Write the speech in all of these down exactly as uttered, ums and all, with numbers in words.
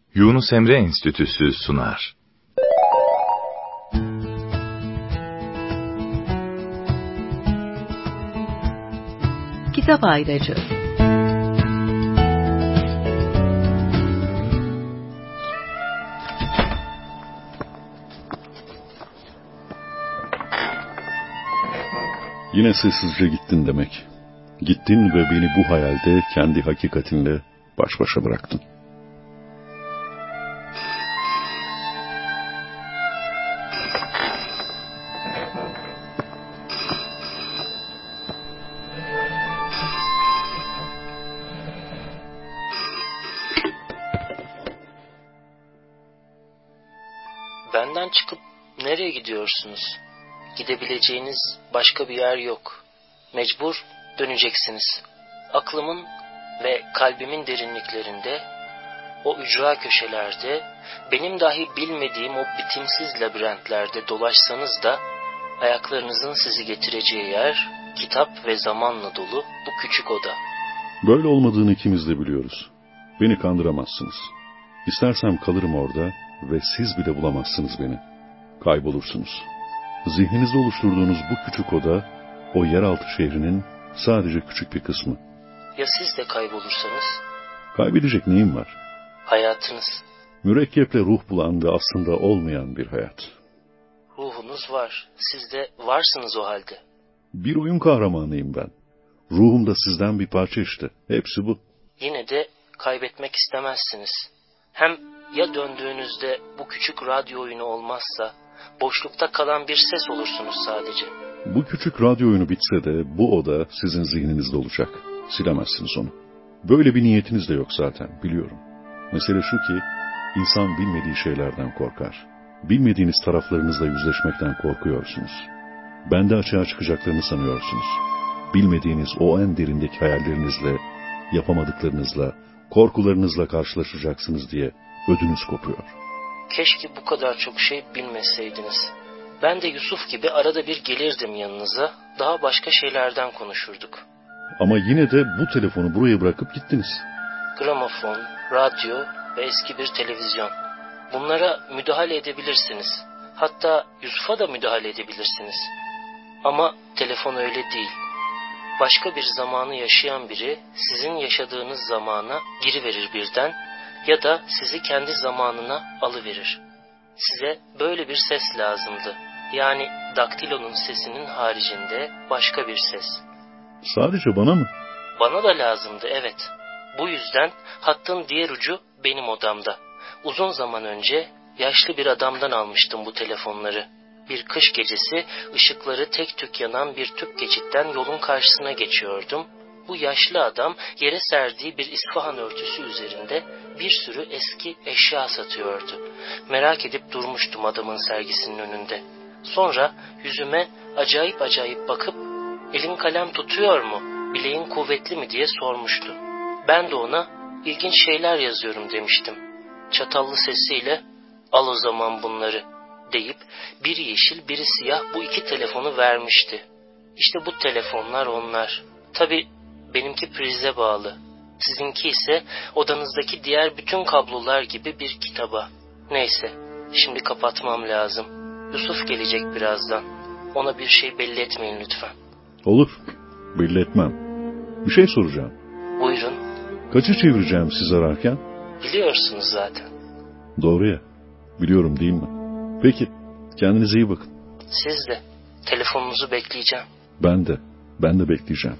Yunus Emre Enstitüsü sunar. Kitap Ayracı. Yine sessizce gittin demek. Gittin ve beni bu hayalde kendi hakikatinle baş başa bıraktın. Benden çıkıp nereye gidiyorsunuz? Gidebileceğiniz başka bir yer yok. Mecbur döneceksiniz. Aklımın ve kalbimin derinliklerinde, o ücra köşelerde, benim dahi bilmediğim o bitimsiz labirentlerde dolaşsanız da, ayaklarınızın sizi getireceği yer, kitap ve zamanla dolu bu küçük oda. Böyle olmadığını ikimiz de biliyoruz. Beni kandıramazsınız. İstersem kalırım orada ve siz bile bulamazsınız beni. Kaybolursunuz. Zihninizde oluşturduğunuz bu küçük oda, o yeraltı şehrinin sadece küçük bir kısmı. Ya siz de kaybolursanız? Kaybedecek neyim var? Hayatınız. Mürekkeple ruh bulan ve aslında olmayan bir hayat. Ruhunuz var. Siz de varsınız o halde. Bir oyun kahramanıyım ben. Ruhum da sizden bir parça işte. Hepsi bu. Yine de kaybetmek istemezsiniz. Hem ya döndüğünüzde bu küçük radyo oyunu olmazsa, boşlukta kalan bir ses olursunuz sadece. Bu küçük radyo oyunu bitse de bu oda sizin zihninizde olacak. Silemezsiniz onu. Böyle bir niyetiniz de yok zaten, biliyorum. Mesele şu ki, insan bilmediği şeylerden korkar. Bilmediğiniz taraflarınızla yüzleşmekten korkuyorsunuz. Bende açığa çıkacaklarını sanıyorsunuz. Bilmediğiniz o en derindeki hayallerinizle, yapamadıklarınızla, korkularınızla karşılaşacaksınız diye ödünüz kopuyor. Keşke bu kadar çok şey bilmeseydiniz. Ben de Yusuf gibi arada bir gelirdim yanınıza, daha başka şeylerden konuşurduk. Ama yine de bu telefonu buraya bırakıp gittiniz. Gramofon, radyo ve eski bir televizyon. Bunlara müdahale edebilirsiniz. Hatta Yusuf'a da müdahale edebilirsiniz. Ama telefon öyle değil. Başka bir zamanı yaşayan biri sizin yaşadığınız zamana giriverir birden ya da sizi kendi zamanına alıverir. Size böyle bir ses lazımdı. Yani daktilonun sesinin haricinde başka bir ses. Sadece bana mı? Bana da lazımdı, evet. Bu yüzden hattın diğer ucu benim odamda. Uzun zaman önce yaşlı bir adamdan almıştım bu telefonları. Bir kış gecesi ışıkları tek tük yanan bir tüp geçitten yolun karşısına geçiyordum. Bu yaşlı adam yere serdiği bir İsfahan örtüsü üzerinde bir sürü eski eşya satıyordu. Merak edip durmuştum adamın sergisinin önünde. Sonra yüzüme acayip acayip bakıp elin kalem tutuyor mu, bileğin kuvvetli mi diye sormuştu. Ben de ona ilginç şeyler yazıyorum demiştim. Çatallı sesiyle al o zaman bunları deyip biri yeşil biri siyah bu iki telefonu vermişti. İşte bu telefonlar onlar. Tabii benimki prize bağlı. Sizinki ise odanızdaki diğer bütün kablolar gibi bir kitaba. Neyse, şimdi kapatmam lazım. Yusuf gelecek birazdan. Ona bir şey belli etmeyin lütfen. Olur, belli etmem. Bir şey soracağım. Buyurun. Kaçı çevireceğim siz ararken? Biliyorsunuz zaten. Doğru ya, biliyorum değil mi? Peki, kendinize iyi bakın. Siz de. Telefonunuzu bekleyeceğim. Ben de, ben de bekleyeceğim.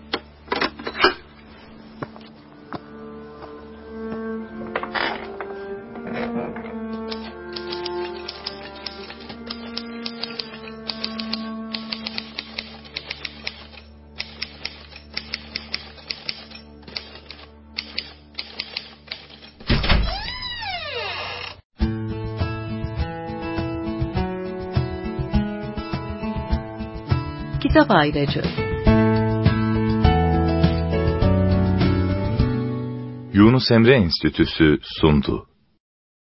Kitap Ayracı. Yunus Emre Enstitüsü sundu.